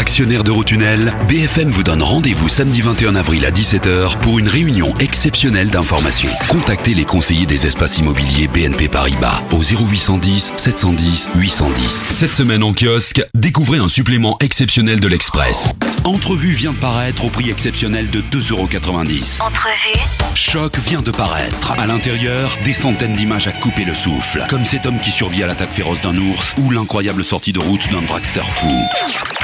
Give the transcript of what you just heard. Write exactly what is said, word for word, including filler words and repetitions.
Actionnaire d'Eurotunnel, B F M vous donne rendez-vous samedi vingt et un avril à dix-sept heures pour une réunion exceptionnelle d'information. Contactez les conseillers des espaces immobiliers B N P Paribas au zéro huit cent dix sept cent dix huit cent dix. Cette semaine en kiosque, découvrez un supplément exceptionnel de l'Express. Entrevue vient de paraître au prix exceptionnel de deux euros quatre-vingt-dix. Entrevue. Choc vient de paraître. À l'intérieur, des centaines d'images à couper le souffle. Comme cet homme qui survit à l'attaque féroce d'un ours ou l'incroyable sortie de route d'un dragster fou.